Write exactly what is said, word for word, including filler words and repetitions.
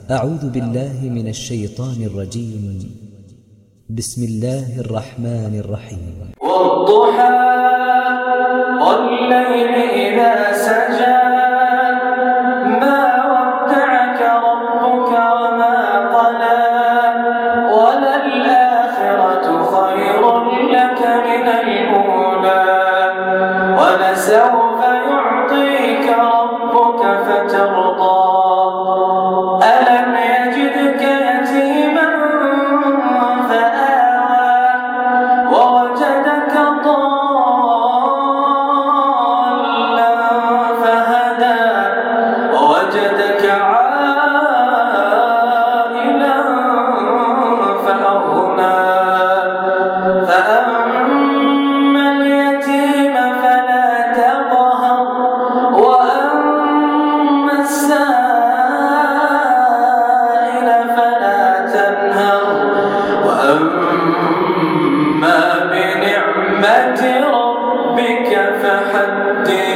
أعوذ بالله من الشيطان الرجيم. بسم الله الرحمن الرحيم. والضحى والليل إذا سجى ما ودعك ربك وما قلى وللآخرة خير لك من الأولى ولسوف يعطيك ربك فترضى ألم يجدك يتيما فآوى ووجدك ضالا فهدى ووجدك عائلا فأغنى فأما اليتيم فلا تقهر وأما السائل فلا تنهر وأما بنعمة ربك فحدث.